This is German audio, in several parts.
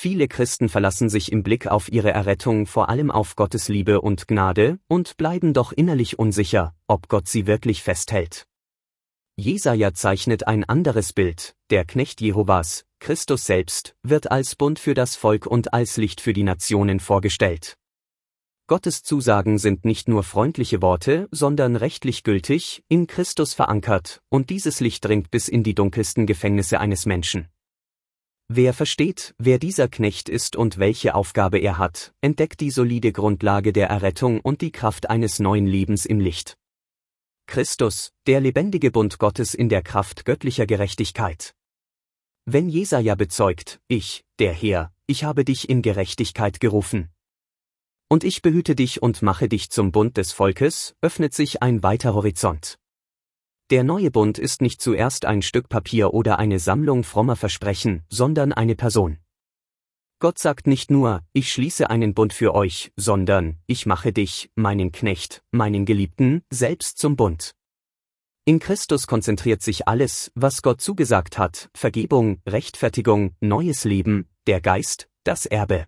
Viele Christen verlassen sich im Blick auf ihre Errettung vor allem auf Gottes Liebe und Gnade und bleiben doch innerlich unsicher, ob Gott sie wirklich festhält. Jesaja zeichnet ein anderes Bild: Der Knecht Jehovas, Christus selbst, wird als Bund für das Volk und als Licht für die Nationen vorgestellt. Gottes Zusagen sind nicht nur freundliche Worte, sondern rechtlich gültig, in Christus verankert, und dieses Licht dringt bis in die dunkelsten Gefängnisse eines Menschen. Wer versteht, wer dieser Knecht ist und welche Aufgabe er hat, entdeckt die solide Grundlage der Errettung und die Kraft eines neuen Lebens im Licht. Christus, der lebendige Bund Gottes in der Kraft göttlicher Gerechtigkeit. Wenn Jesaja bezeugt: Ich, der Herr, ich habe dich in Gerechtigkeit gerufen. Und ich behüte dich und mache dich zum Bund des Volkes, öffnet sich ein weiter Horizont. Der neue Bund ist nicht zuerst ein Stück Papier oder eine Sammlung frommer Versprechen, sondern eine Person. Gott sagt nicht nur: Ich schließe einen Bund für euch, sondern: Ich mache dich, meinen Knecht, meinen Geliebten, selbst zum Bund. In Christus konzentriert sich alles, was Gott zugesagt hat: Vergebung, Rechtfertigung, neues Leben, der Geist, das Erbe.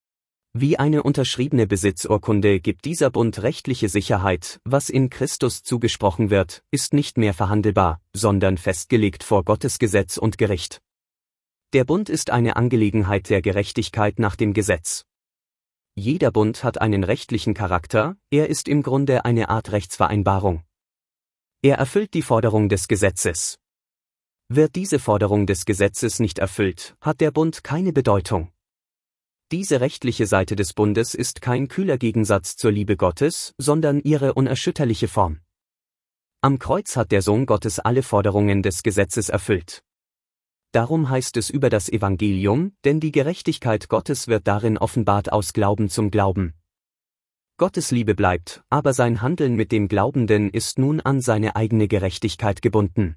Wie eine unterschriebene Besitzurkunde gibt dieser Bund rechtliche Sicherheit: Was in Christus zugesprochen wird, ist nicht mehr verhandelbar, sondern festgelegt vor Gottes Gesetz und Gericht. Der Bund ist eine Angelegenheit der Gerechtigkeit nach dem Gesetz. Jeder Bund hat einen rechtlichen Charakter, er ist im Grunde eine Art Rechtsvereinbarung. Er erfüllt die Forderung des Gesetzes. Wird diese Forderung des Gesetzes nicht erfüllt, hat der Bund keine Bedeutung. Diese rechtliche Seite des Bundes ist kein kühler Gegensatz zur Liebe Gottes, sondern ihre unerschütterliche Form. Am Kreuz hat der Sohn Gottes alle Forderungen des Gesetzes erfüllt. Darum heißt es über das Evangelium: Denn die Gerechtigkeit Gottes wird darin offenbart aus Glauben zum Glauben. Gottes Liebe bleibt, aber sein Handeln mit dem Glaubenden ist nun an seine eigene Gerechtigkeit gebunden.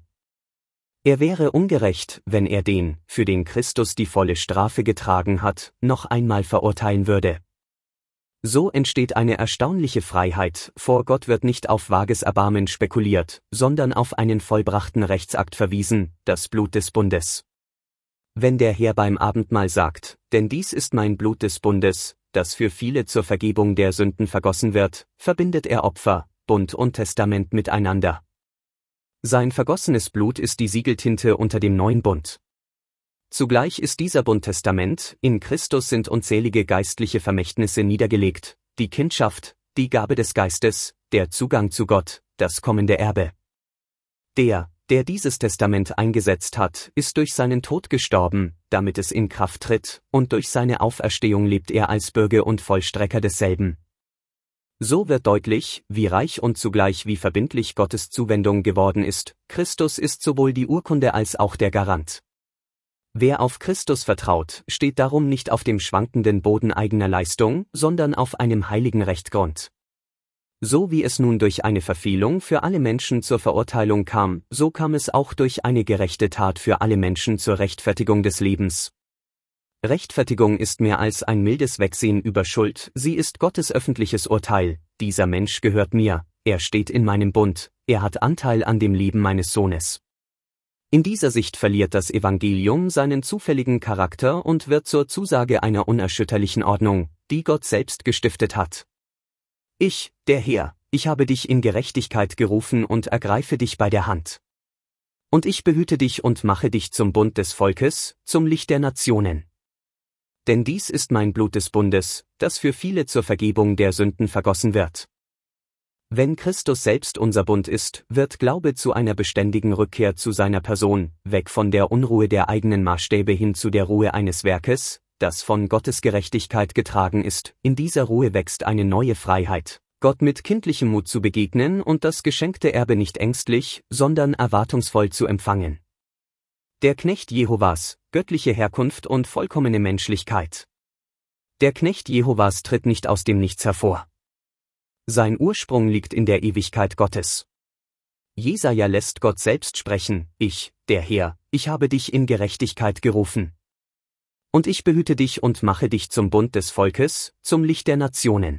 Er wäre ungerecht, wenn er den, für den Christus die volle Strafe getragen hat, noch einmal verurteilen würde. So entsteht eine erstaunliche Freiheit: Vor Gott wird nicht auf vages Erbarmen spekuliert, sondern auf einen vollbrachten Rechtsakt verwiesen: das Blut des Bundes. Wenn der Herr beim Abendmahl sagt: Denn dies ist mein Blut des Bundes, das für viele zur Vergebung der Sünden vergossen wird, verbindet er Opfer, Bund und Testament miteinander. Sein vergossenes Blut ist die Siegeltinte unter dem neuen Bund. Zugleich ist dieser Bund Testament: In Christus sind unzählige geistliche Vermächtnisse niedergelegt: die Kindschaft, die Gabe des Geistes, der Zugang zu Gott, das kommende Erbe. Der dieses Testament eingesetzt hat, ist durch seinen Tod gestorben, damit es in Kraft tritt, und durch seine Auferstehung lebt er als Bürger und Vollstrecker desselben. So wird deutlich, wie reich und zugleich wie verbindlich Gottes Zuwendung geworden ist: Christus ist sowohl die Urkunde als auch der Garant. Wer auf Christus vertraut, steht darum nicht auf dem schwankenden Boden eigener Leistung, sondern auf einem heiligen Rechtgrund. So wie es nun durch eine Verfehlung für alle Menschen zur Verurteilung kam, so kam es auch durch eine gerechte Tat für alle Menschen zur Rechtfertigung des Lebens. Rechtfertigung ist mehr als ein mildes Wegsehen über Schuld, sie ist Gottes öffentliches Urteil: Dieser Mensch gehört mir, er steht in meinem Bund, er hat Anteil an dem Leben meines Sohnes. In dieser Sicht verliert das Evangelium seinen zufälligen Charakter und wird zur Zusage einer unerschütterlichen Ordnung, die Gott selbst gestiftet hat. Ich, der Herr, ich habe dich in Gerechtigkeit gerufen und ergreife dich bei der Hand. Und ich behüte dich und mache dich zum Bund des Volkes, zum Licht der Nationen. Denn dies ist mein Blut des Bundes, das für viele zur Vergebung der Sünden vergossen wird. Wenn Christus selbst unser Bund ist, wird Glaube zu einer beständigen Rückkehr zu seiner Person, weg von der Unruhe der eigenen Maßstäbe hin zu der Ruhe eines Werkes, das von Gottes Gerechtigkeit getragen ist. In dieser Ruhe wächst eine neue Freiheit, Gott mit kindlichem Mut zu begegnen und das geschenkte Erbe nicht ängstlich, sondern erwartungsvoll zu empfangen. Der Knecht Jehovas, göttliche Herkunft und vollkommene Menschlichkeit. Der Knecht Jehovas tritt nicht aus dem Nichts hervor. Sein Ursprung liegt in der Ewigkeit Gottes. Jesaja lässt Gott selbst sprechen: Ich, der Herr, ich habe dich in Gerechtigkeit gerufen. Und ich behüte dich und mache dich zum Bund des Volkes, zum Licht der Nationen.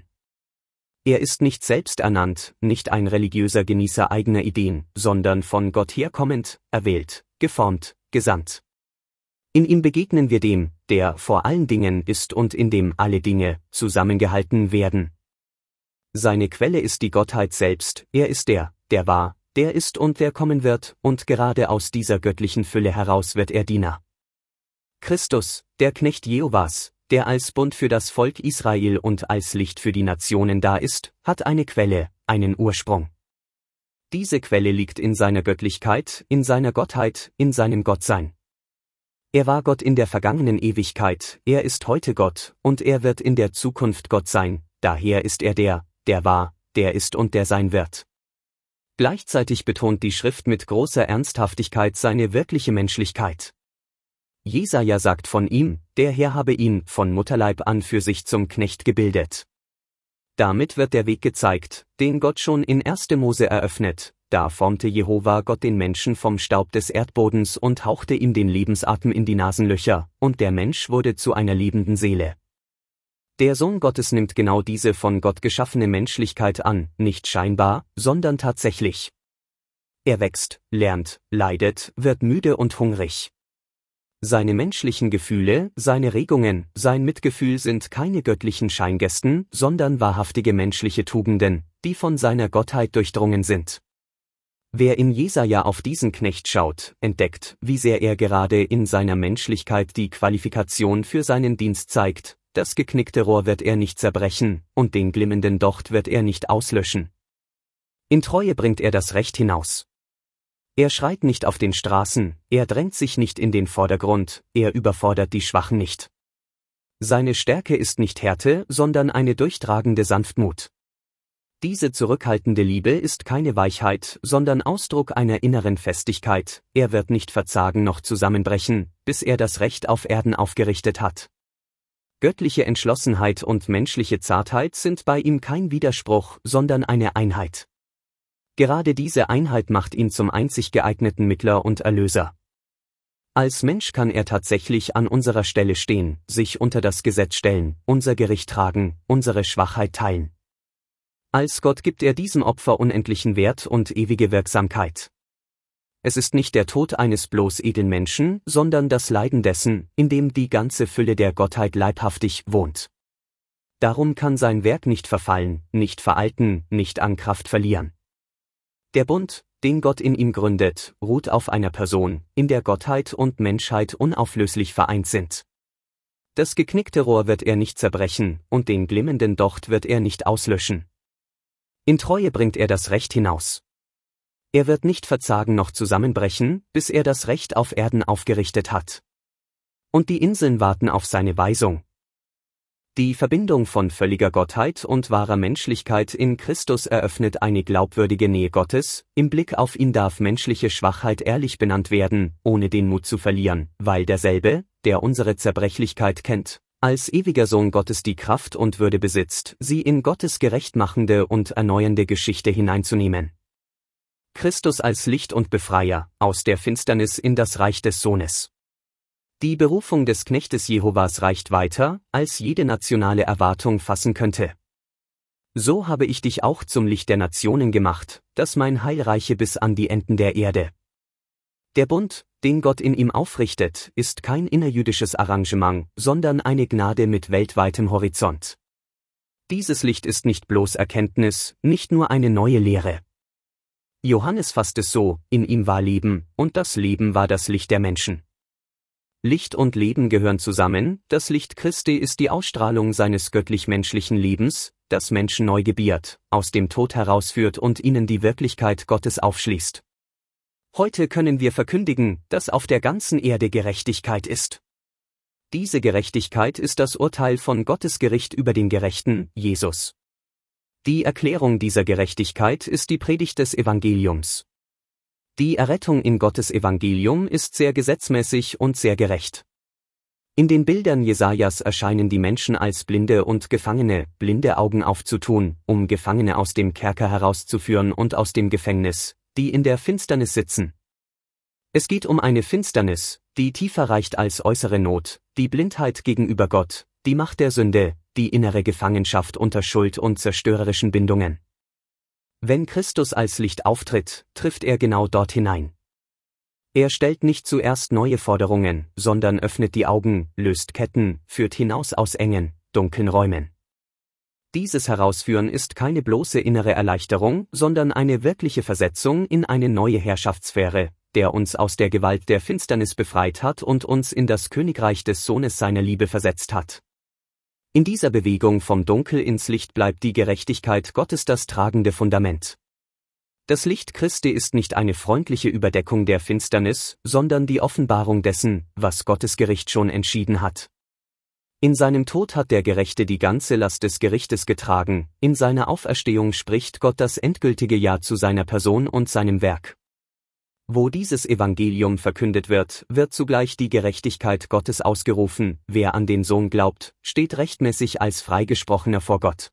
Er ist nicht selbst ernannt, nicht ein religiöser Genießer eigener Ideen, sondern von Gott herkommend, erwählt, geformt, gesandt. In ihm begegnen wir dem, der vor allen Dingen ist und in dem alle Dinge zusammengehalten werden. Seine Quelle ist die Gottheit selbst, er ist der war, der ist und der kommen wird, und gerade aus dieser göttlichen Fülle heraus wird er Diener. Christus, der Knecht Jehovas, der als Bund für das Volk Israel und als Licht für die Nationen da ist, hat eine Quelle, einen Ursprung. Diese Quelle liegt in seiner Göttlichkeit, in seiner Gottheit, in seinem Gottsein. Er war Gott in der vergangenen Ewigkeit, er ist heute Gott, und er wird in der Zukunft Gott sein, daher ist er der war, der ist und der sein wird. Gleichzeitig betont die Schrift mit großer Ernsthaftigkeit seine wirkliche Menschlichkeit. Jesaja sagt von ihm, der Herr habe ihn von Mutterleib an für sich zum Knecht gebildet. Damit wird der Weg gezeigt, den Gott schon in 1. Mose eröffnet. Da formte Jehova Gott den Menschen vom Staub des Erdbodens und hauchte ihm den Lebensatem in die Nasenlöcher, und der Mensch wurde zu einer lebenden Seele. Der Sohn Gottes nimmt genau diese von Gott geschaffene Menschlichkeit an, nicht scheinbar, sondern tatsächlich. Er wächst, lernt, leidet, wird müde und hungrig. Seine menschlichen Gefühle, seine Regungen, sein Mitgefühl sind keine göttlichen Scheingesten, sondern wahrhaftige menschliche Tugenden, die von seiner Gottheit durchdrungen sind. Wer in Jesaja auf diesen Knecht schaut, entdeckt, wie sehr er gerade in seiner Menschlichkeit die Qualifikation für seinen Dienst zeigt. Das geknickte Rohr wird er nicht zerbrechen, und den glimmenden Docht wird er nicht auslöschen. In Treue bringt er das Recht hinaus. Er schreit nicht auf den Straßen, er drängt sich nicht in den Vordergrund, er überfordert die Schwachen nicht. Seine Stärke ist nicht Härte, sondern eine durchtragende Sanftmut. Diese zurückhaltende Liebe ist keine Weichheit, sondern Ausdruck einer inneren Festigkeit, er wird nicht verzagen noch zusammenbrechen, bis er das Recht auf Erden aufgerichtet hat. Göttliche Entschlossenheit und menschliche Zartheit sind bei ihm kein Widerspruch, sondern eine Einheit. Gerade diese Einheit macht ihn zum einzig geeigneten Mittler und Erlöser. Als Mensch kann er tatsächlich an unserer Stelle stehen, sich unter das Gesetz stellen, unser Gericht tragen, unsere Schwachheit teilen. Als Gott gibt er diesem Opfer unendlichen Wert und ewige Wirksamkeit. Es ist nicht der Tod eines bloß edlen Menschen, sondern das Leiden dessen, in dem die ganze Fülle der Gottheit leibhaftig wohnt. Darum kann sein Werk nicht verfallen, nicht veralten, nicht an Kraft verlieren. Der Bund, den Gott in ihm gründet, ruht auf einer Person, in der Gottheit und Menschheit unauflöslich vereint sind. Das geknickte Rohr wird er nicht zerbrechen, und den glimmenden Docht wird er nicht auslöschen. In Treue bringt er das Recht hinaus. Er wird nicht verzagen noch zusammenbrechen, bis er das Recht auf Erden aufgerichtet hat. Und die Inseln warten auf seine Weisung. Die Verbindung von völliger Gottheit und wahrer Menschlichkeit in Christus eröffnet eine glaubwürdige Nähe Gottes, im Blick auf ihn darf menschliche Schwachheit ehrlich benannt werden, ohne den Mut zu verlieren, weil derselbe, der unsere Zerbrechlichkeit kennt, als ewiger Sohn Gottes die Kraft und Würde besitzt, sie in Gottes gerechtmachende und erneuernde Geschichte hineinzunehmen. Christus als Licht und Befreier, aus der Finsternis in das Reich des Sohnes. Die Berufung des Knechtes Jehovas reicht weiter, als jede nationale Erwartung fassen könnte. So habe ich dich auch zum Licht der Nationen gemacht, dass mein Heil reiche bis an die Enden der Erde. Der Bund, den Gott in ihm aufrichtet, ist kein innerjüdisches Arrangement, sondern eine Gnade mit weltweitem Horizont. Dieses Licht ist nicht bloß Erkenntnis, nicht nur eine neue Lehre. Johannes fasst es so: In ihm war Leben, und das Leben war das Licht der Menschen. Licht und Leben gehören zusammen, das Licht Christi ist die Ausstrahlung seines göttlich-menschlichen Lebens, das Menschen neu gebiert, aus dem Tod herausführt und ihnen die Wirklichkeit Gottes aufschließt. Heute können wir verkündigen, dass auf der ganzen Erde Gerechtigkeit ist. Diese Gerechtigkeit ist das Urteil von Gottes Gericht über den Gerechten, Jesus. Die Erklärung dieser Gerechtigkeit ist die Predigt des Evangeliums. Die Errettung in Gottes Evangelium ist sehr gesetzmäßig und sehr gerecht. In den Bildern Jesajas erscheinen die Menschen als Blinde und Gefangene, blinde Augen aufzutun, um Gefangene aus dem Kerker herauszuführen und aus dem Gefängnis, die in der Finsternis sitzen. Es geht um eine Finsternis, die tiefer reicht als äußere Not, die Blindheit gegenüber Gott, die Macht der Sünde, die innere Gefangenschaft unter Schuld und zerstörerischen Bindungen. Wenn Christus als Licht auftritt, trifft er genau dort hinein. Er stellt nicht zuerst neue Forderungen, sondern öffnet die Augen, löst Ketten, führt hinaus aus engen, dunklen Räumen. Dieses Herausführen ist keine bloße innere Erleichterung, sondern eine wirkliche Versetzung in eine neue Herrschaftssphäre, der uns aus der Gewalt der Finsternis befreit hat und uns in das Königreich des Sohnes seiner Liebe versetzt hat. In dieser Bewegung vom Dunkel ins Licht bleibt die Gerechtigkeit Gottes das tragende Fundament. Das Licht Christi ist nicht eine freundliche Überdeckung der Finsternis, sondern die Offenbarung dessen, was Gottes Gericht schon entschieden hat. In seinem Tod hat der Gerechte die ganze Last des Gerichtes getragen, in seiner Auferstehung spricht Gott das endgültige Ja zu seiner Person und seinem Werk. Wo dieses Evangelium verkündet wird, wird zugleich die Gerechtigkeit Gottes ausgerufen, wer an den Sohn glaubt, steht rechtmäßig als Freigesprochener vor Gott.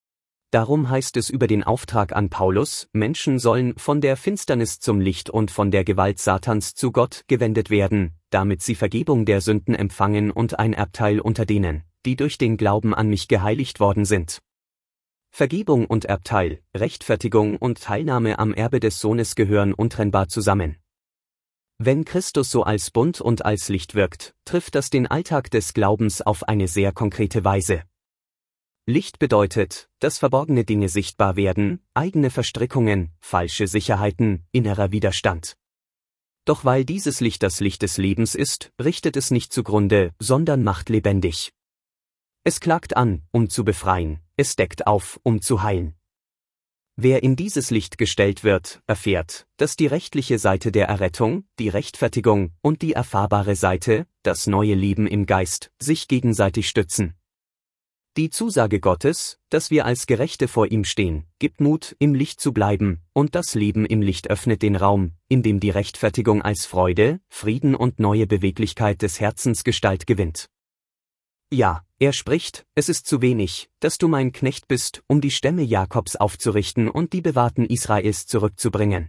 Darum heißt es über den Auftrag an Paulus, Menschen sollen von der Finsternis zum Licht und von der Gewalt Satans zu Gott gewendet werden, damit sie Vergebung der Sünden empfangen und ein Erbteil unter denen, die durch den Glauben an mich geheiligt worden sind. Vergebung und Erbteil, Rechtfertigung und Teilnahme am Erbe des Sohnes gehören untrennbar zusammen. Wenn Christus so als Bund und als Licht wirkt, trifft das den Alltag des Glaubens auf eine sehr konkrete Weise. Licht bedeutet, dass verborgene Dinge sichtbar werden, eigene Verstrickungen, falsche Sicherheiten, innerer Widerstand. Doch weil dieses Licht das Licht des Lebens ist, richtet es nicht zugrunde, sondern macht lebendig. Es klagt an, um zu befreien, es deckt auf, um zu heilen. Wer in dieses Licht gestellt wird, erfährt, dass die rechtliche Seite der Errettung, die Rechtfertigung und die erfahrbare Seite, das neue Leben im Geist, sich gegenseitig stützen. Die Zusage Gottes, dass wir als Gerechte vor ihm stehen, gibt Mut, im Licht zu bleiben, und das Leben im Licht öffnet den Raum, in dem die Rechtfertigung als Freude, Frieden und neue Beweglichkeit des Herzens Gestalt gewinnt. Ja, er spricht, es ist zu wenig, dass du mein Knecht bist, um die Stämme Jakobs aufzurichten und die Bewahrten Israels zurückzubringen.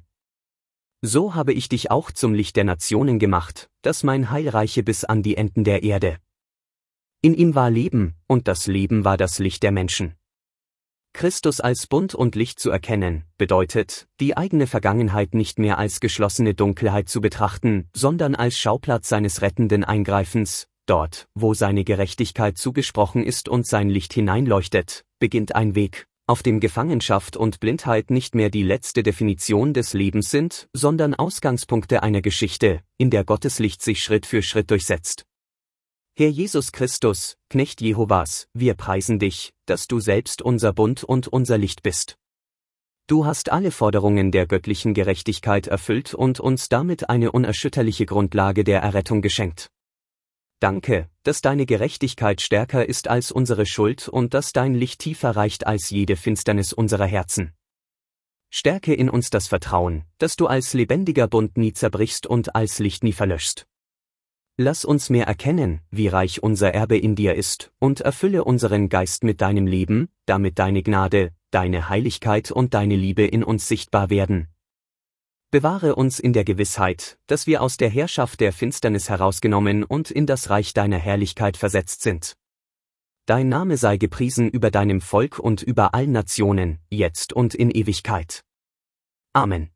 So habe ich dich auch zum Licht der Nationen gemacht, dass mein Heil reiche bis an die Enden der Erde. In ihm war Leben, und das Leben war das Licht der Menschen. Christus als Bund und Licht zu erkennen, bedeutet, die eigene Vergangenheit nicht mehr als geschlossene Dunkelheit zu betrachten, sondern als Schauplatz seines rettenden Eingreifens. Dort, wo seine Gerechtigkeit zugesprochen ist und sein Licht hineinleuchtet, beginnt ein Weg, auf dem Gefangenschaft und Blindheit nicht mehr die letzte Definition des Lebens sind, sondern Ausgangspunkte einer Geschichte, in der Gottes Licht sich Schritt für Schritt durchsetzt. Herr Jesus Christus, Knecht Jehovas, wir preisen dich, dass du selbst unser Bund und unser Licht bist. Du hast alle Forderungen der göttlichen Gerechtigkeit erfüllt und uns damit eine unerschütterliche Grundlage der Errettung geschenkt. Danke, dass deine Gerechtigkeit stärker ist als unsere Schuld und dass dein Licht tiefer reicht als jede Finsternis unserer Herzen. Stärke in uns das Vertrauen, dass du als lebendiger Bund nie zerbrichst und als Licht nie verlöschst. Lass uns mehr erkennen, wie reich unser Erbe in dir ist, und erfülle unseren Geist mit deinem Leben, damit deine Gnade, deine Heiligkeit und deine Liebe in uns sichtbar werden. Bewahre uns in der Gewissheit, dass wir aus der Herrschaft der Finsternis herausgenommen und in das Reich deiner Herrlichkeit versetzt sind. Dein Name sei gepriesen über deinem Volk und über allen Nationen, jetzt und in Ewigkeit. Amen.